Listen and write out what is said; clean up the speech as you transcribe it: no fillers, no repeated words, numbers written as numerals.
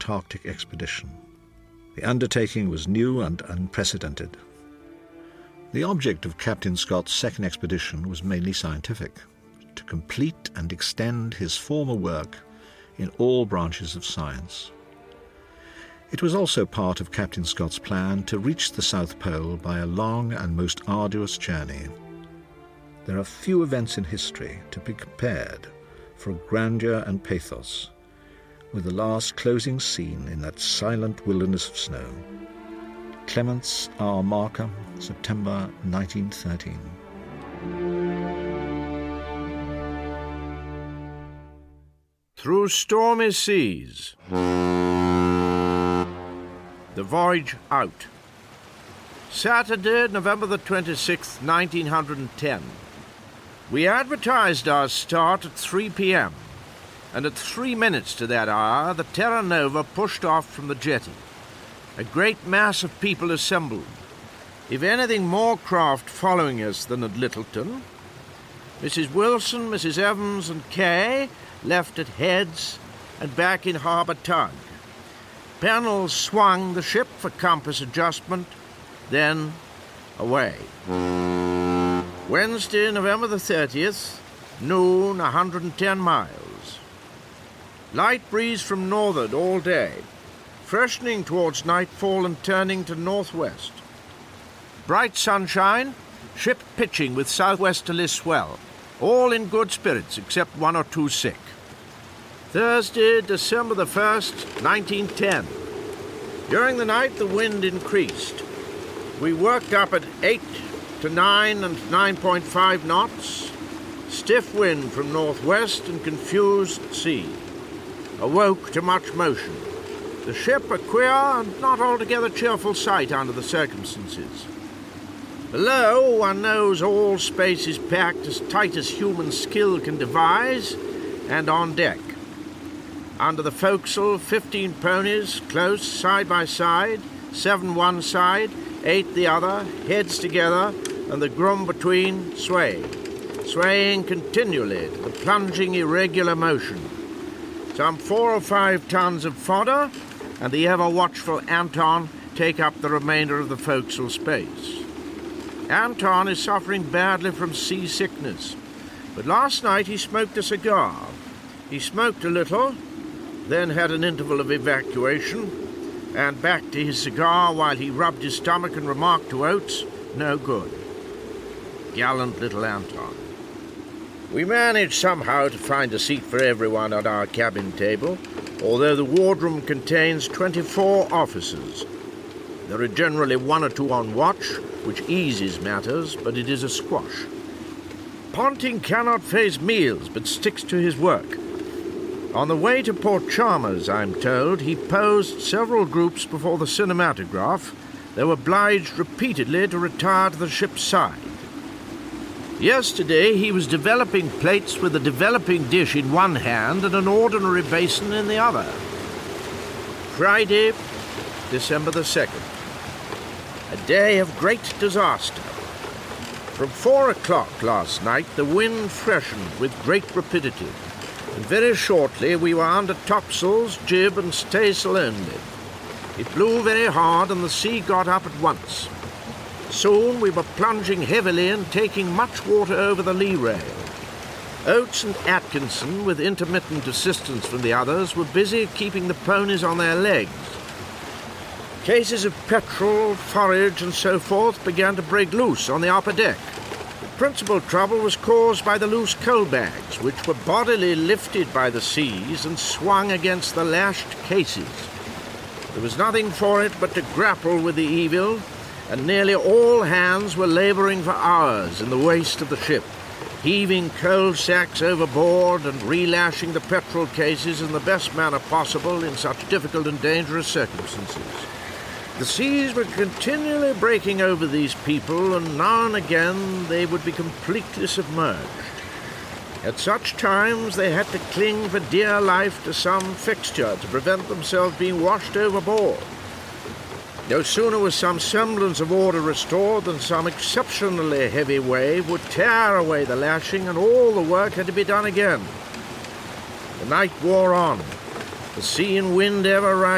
Antarctic expedition. The undertaking was new and unprecedented. The object of Captain Scott's second expedition was mainly scientific, to complete and extend his former work in all branches of science. It was also part of Captain Scott's plan to reach the South Pole by a long and most arduous journey. There are few events in history to be compared for grandeur and pathos with the last closing scene in that silent wilderness of snow. Clements R. Markham, September 1913. Through stormy seas. The voyage out. Saturday, November the 26th, 1910. We advertised our start at 3 p.m., and at 3 minutes to that hour, the Terra Nova pushed off from the jetty. A great mass of people assembled. If anything, more craft following us than at Littleton. Mrs. Wilson, Mrs. Evans, and Kay left at Heads and back in Harbour Tug. Pennell swung the ship for compass adjustment, then away. Wednesday, November the 30th, noon, 110 miles. Light breeze from northward all day, freshening towards nightfall and turning to northwest. Bright sunshine, ship pitching with southwesterly swell, all in good spirits except 1 or 2 sick. Thursday, December the 1st, 1910. During the night, the wind increased. We worked up at 8 to 9 and 9.5 knots. Stiff wind from northwest and confused sea. Awoke to much motion. The ship a queer and not altogether cheerful sight under the circumstances. Below, one knows all space is packed as tight as human skill can devise, and on deck. Under the forecastle, 15 ponies, close, side by side, 7 one side, 8 the other, heads together, and the groom between swaying continually to the plunging irregular motion. Some 4 or 5 tons of fodder, and the ever-watchful Anton take up the remainder of the forecastle space. Anton is suffering badly from seasickness, but last night he smoked a cigar. He smoked a little, then had an interval of evacuation, and back to his cigar while he rubbed his stomach and remarked to Oates, "No good." Gallant little Anton. We managed somehow to find a seat for everyone at our cabin table, although the wardroom contains 24 officers. There are generally 1 or 2 on watch, which eases matters, but it is a squash. Ponting cannot face meals, but sticks to his work. On the way to Port Chalmers, I'm told, he posed several groups before the cinematograph, though obliged repeatedly to retire to the ship's side. Yesterday he was developing plates with a developing dish in one hand and an ordinary basin in the other. Friday, December the 2nd. A day of great disaster. From 4 o'clock last night the wind freshened with great rapidity, and very shortly we were under topsails, jib and staysail only. It blew very hard and the sea got up at once. Soon we were plunging heavily and taking much water over the lee rail. Oates and Atkinson, with intermittent assistance from the others, were busy keeping the ponies on their legs. Cases of petrol, forage and so forth began to break loose on the upper deck. The principal trouble was caused by the loose coal bags, which were bodily lifted by the seas and swung against the lashed cases. There was nothing for it but to grapple with the evil, and nearly all hands were labouring for hours in the waist of the ship, heaving coal sacks overboard and relashing the petrol cases in the best manner possible in such difficult and dangerous circumstances. The seas were continually breaking over these people, and now and again they would be completely submerged. At such times they had to cling for dear life to some fixture to prevent themselves being washed overboard. No sooner was some semblance of order restored than some exceptionally heavy wave would tear away the lashing, and all the work had to be done again. The night wore on, the sea and wind ever rising.